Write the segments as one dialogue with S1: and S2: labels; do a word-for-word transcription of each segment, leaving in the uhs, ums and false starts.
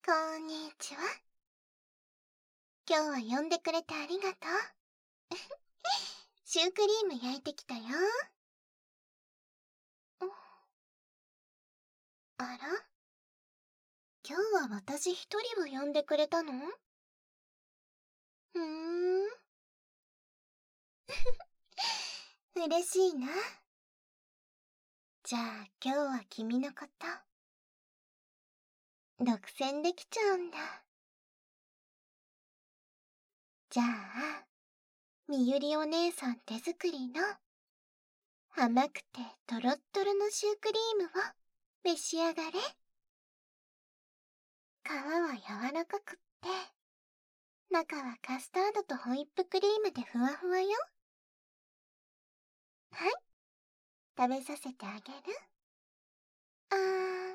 S1: こんにちは。今日は呼んでくれてありがとう。シュークリーム焼いてきたよ。あら？今日は私一人を呼んでくれたの？ふーん。嬉しいな。じゃあ今日は君のこと、独占できちゃうんだ。じゃあ、みゆりお姉さん手作りの甘くてとろっとろのシュークリームを召し上がれ。皮は柔らかくって、中はカスタードとホイップクリームでふわふわよ。はい、食べさせてあげる。あーん。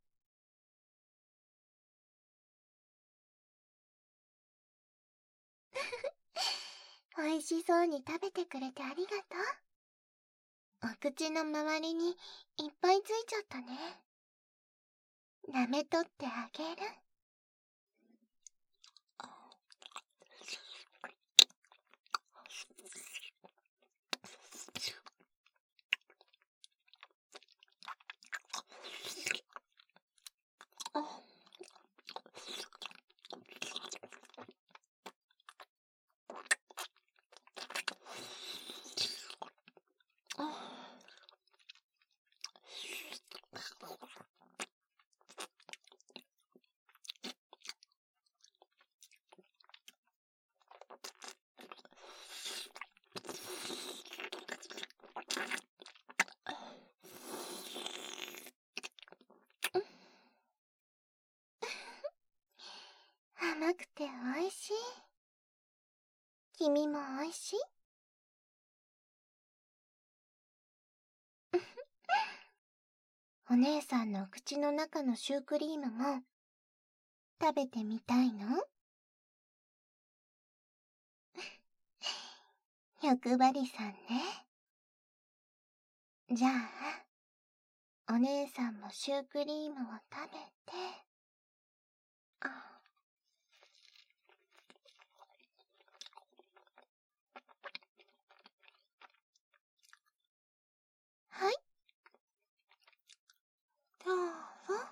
S1: 美味しそうに食べてくれてありがとう。お口の周りにいっぱいついちゃったね。舐めとってあげる。甘くて美味しい。君も美味しい？お姉さんの口の中のシュークリームも食べてみたいの？欲張りさんね。じゃあ、お姉さんもシュークリームを食べて。あ、はい、どうぞ。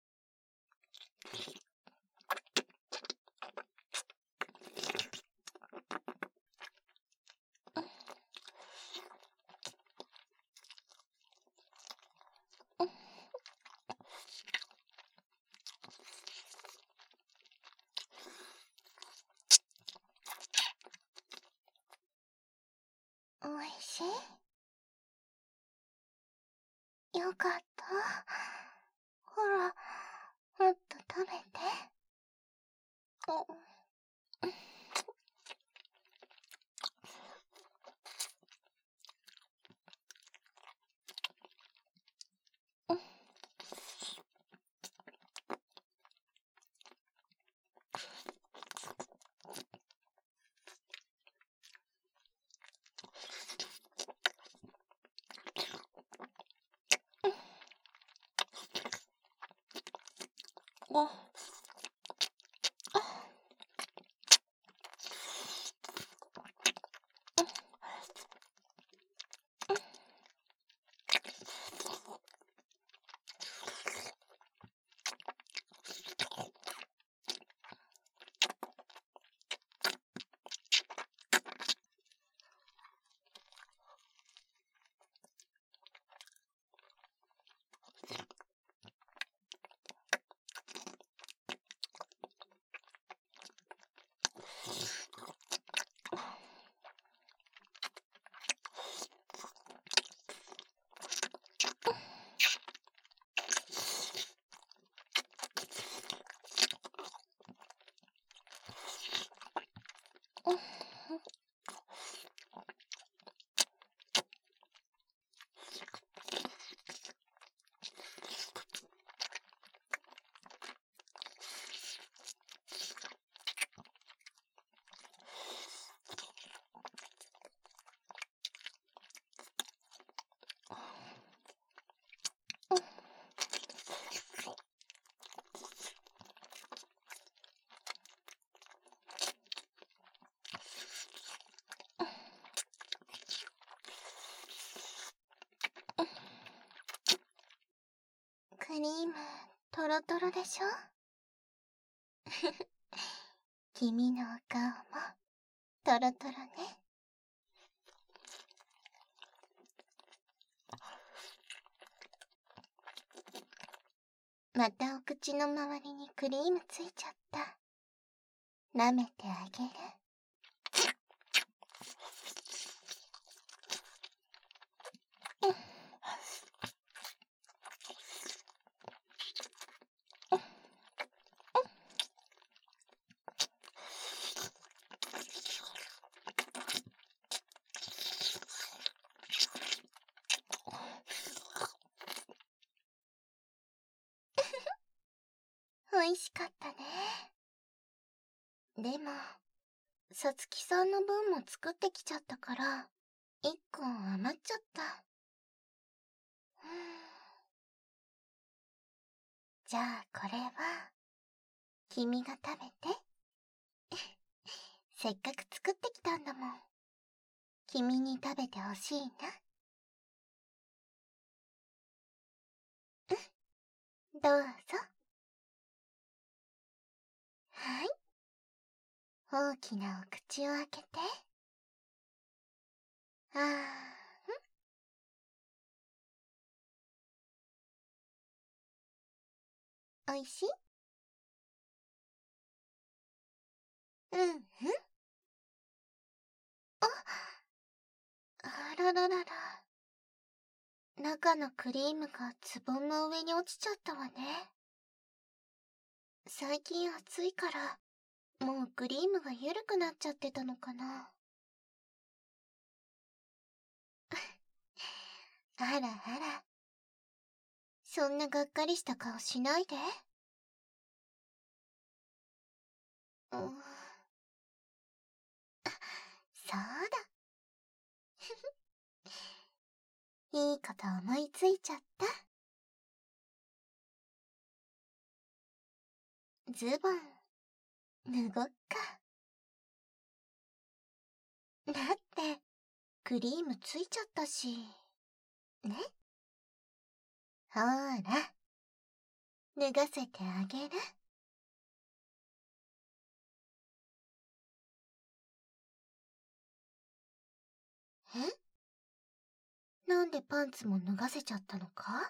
S1: おいしい？よかった。ほら、もっと食べて。お、 クリーム、トロトロでしょ君のお顔も、トロトロね。またお口の周りにクリームついちゃった。舐めてあげる。美味しかったね。でも、さつきさんの分も作ってきちゃったから、一個余っちゃった。ふぅじゃあこれは、君が食べて。せっかく作ってきたんだもん。君に食べてほしいな。うん、どうぞ。はい。大きなお口を開けて。あーん。おいしい？うんうん。あ、あらららら。中のクリームがズボンの上に落ちちゃったわね。最近暑いから、もうクリームが緩くなっちゃってたのかな。あらあら。そんながっかりした顔しないで。うん。そうだ。いいこと思いついちゃった。ズボン、脱ごっか。だって、クリームついちゃったし。ね？ほーら、脱がせてあげる。え？なんでパンツも脱がせちゃったのか？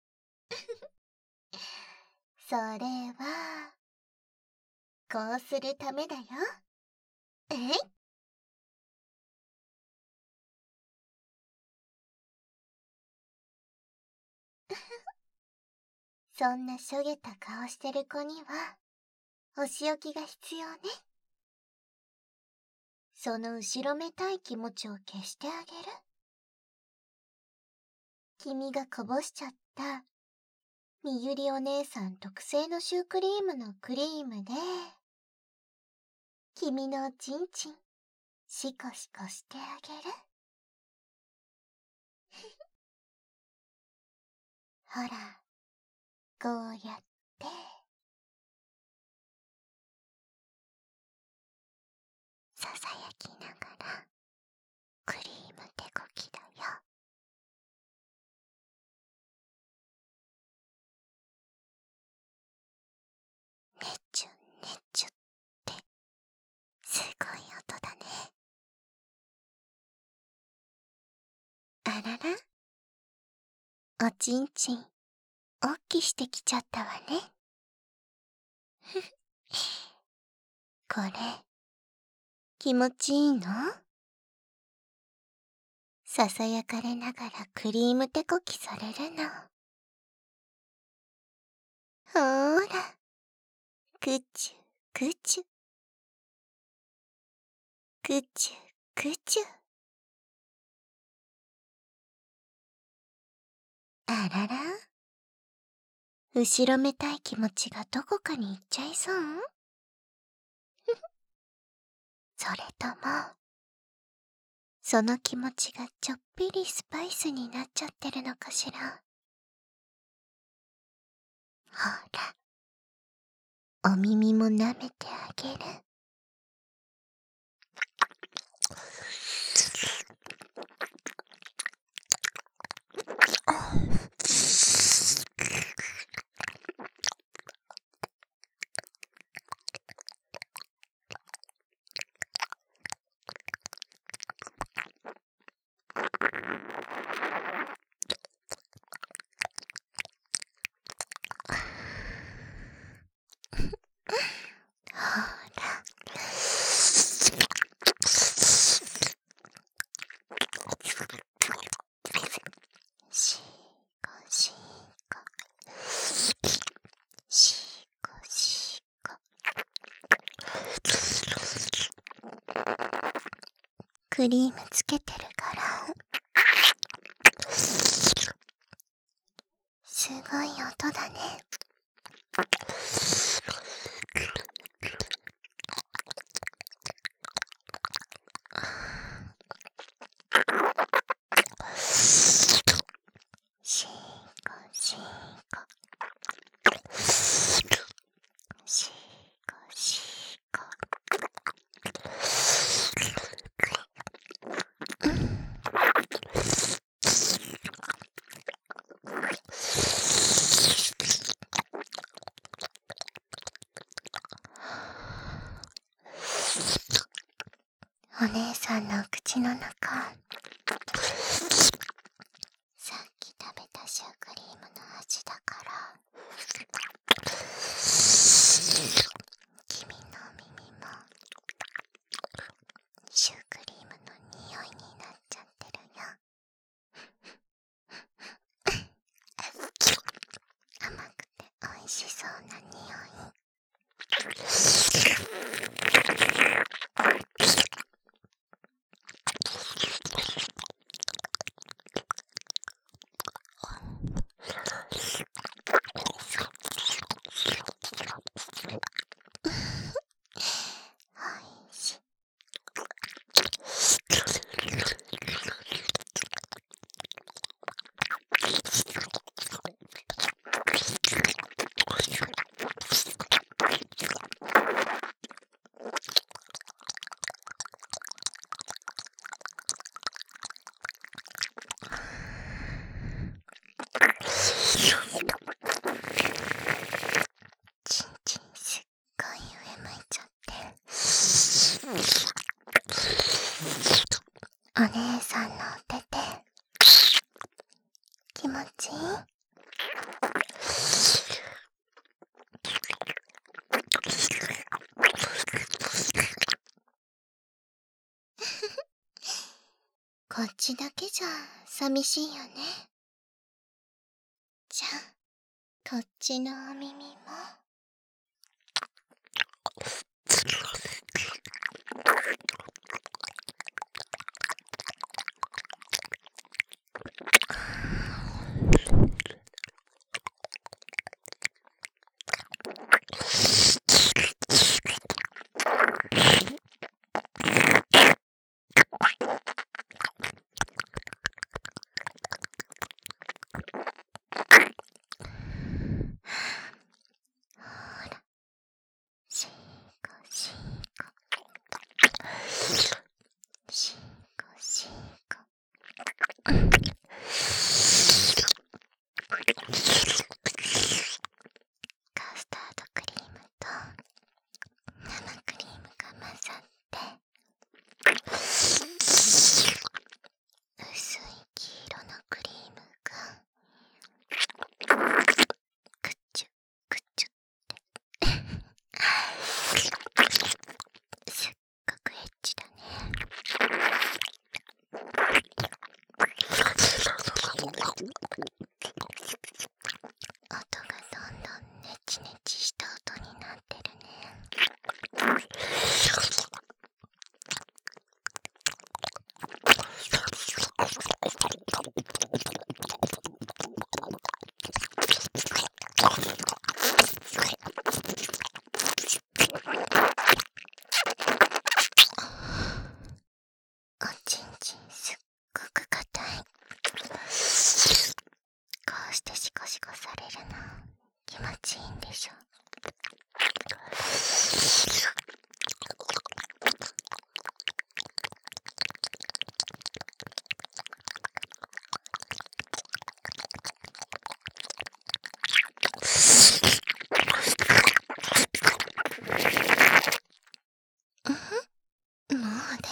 S1: それは、こうするためだよ。えい？そんなしょげた顔してる子には、お仕置きが必要ね。その後ろめたい気持ちを消してあげる。君がこぼしちゃった、みゆりお姉さん特製のシュークリームのクリームで、君のおちんちん、シコシコしてあげる。ほら、こうやって、ささやきながら、クリーム手こきだよ。ねっちゅねっちゅって、すごい音だね。あらら？おちんちん、おっきしてきちゃったわね。ふふ。これ、気持ちいいの？ささやかれながらクリーム手こきされるの。ほーら、くちゅくちゅ、くちゅくちゅ。あらら？後ろめたい気持ちがどこかに行っちゃいそう？それとも、その気持ちがちょっぴりスパイスになっちゃってるのかしら。ほら、お耳も舐めてあげる。 クリームつけてるから。すごい音だね。シーコシーコシーコシーコ。お姉さんの口の中、さっき食べたシュークリームの味だから、君の耳もシュークリームの匂いになっちゃってるよ。甘くて美味しそうな匂い。ちんちんすっごい上向いちゃって。お姉さんのお手手、気持ちいい？こっちだけじゃ寂しいよね。じゃあ、こっちのお耳も。シーコシーコシーコシーコ。カスタードクリームと生クリームが混ざって薄い黄色のクリームがくっちゅくっちゅってすっごくエッチだね。音がどんどんネチネチした音になってるね。おちんちんすっごく硬い。こうしてシコシコされるの気持ちいいんでしょ。もう出る？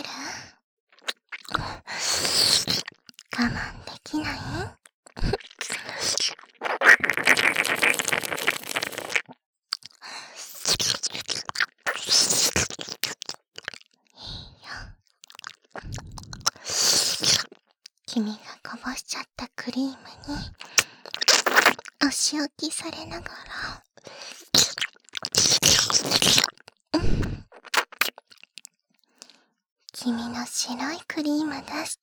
S1: 我慢できない？君がこぼしちゃったクリームにお仕置きされながら、君の幸白いクリーム出して。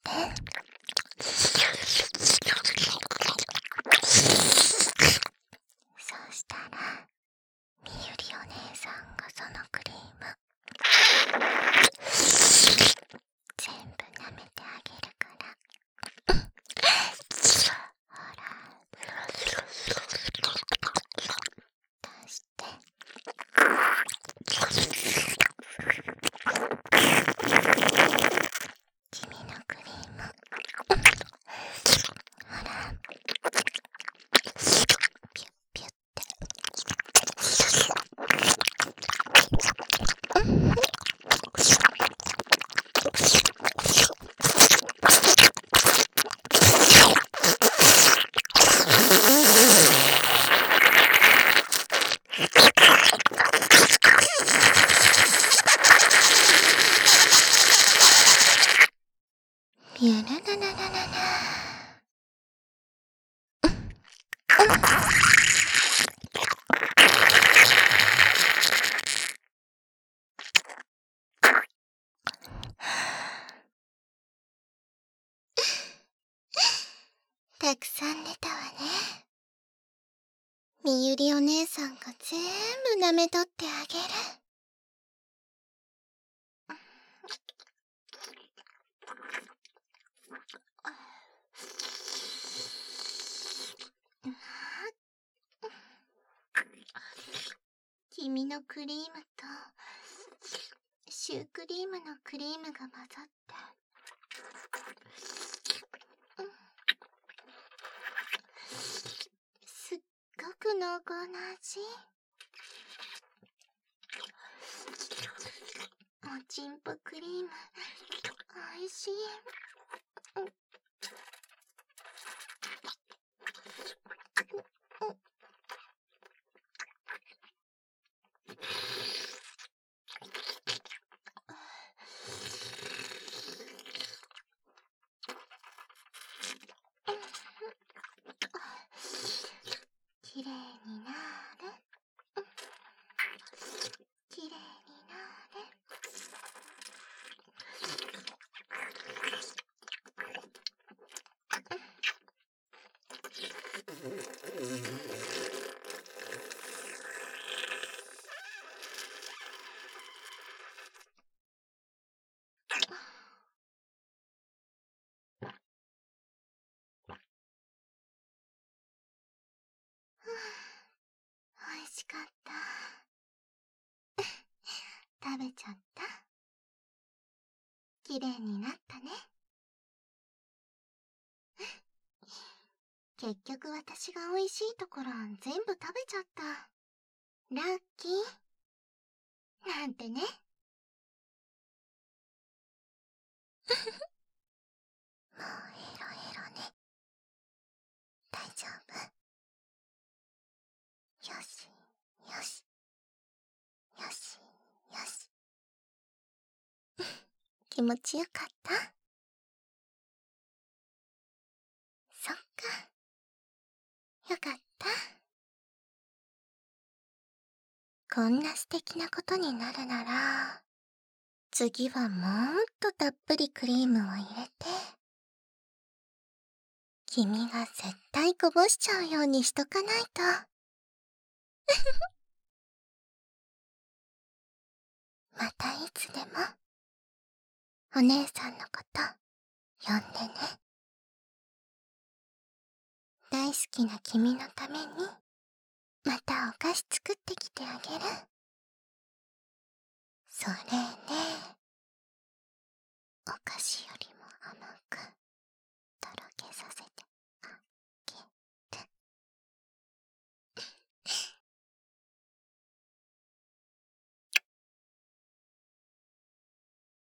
S1: そうしたら、みゆりお姉さんがそのクリーム全部舐めてあげるから。ほら、出して。君のクリーム、ほら、ピュッピュッて。ビュルルルルルル。たくさん出たわね。みゆりお姉さんが全部舐めとってあげる。君のクリームとシュークリームのクリームが混ざって、すっごく濃厚な味。もちんぽクリーム、おいしい。きれいになる。きれいになる。おいしかった。食べちゃった。きれいになったね。結局私が美味しいところ全部食べちゃった。ラッキー。なんてね。もうヘロヘロね。大丈夫。よし、よし。よし、よし。気持ちよかった？そっか。よかった。こんな素敵なことになるなら、次はもっとたっぷりクリームを入れて、君が絶対こぼしちゃうようにしとかないと。またいつでも、お姉さんのこと呼んでね。大好きな君のために、またお菓子作ってきてあげる。それね。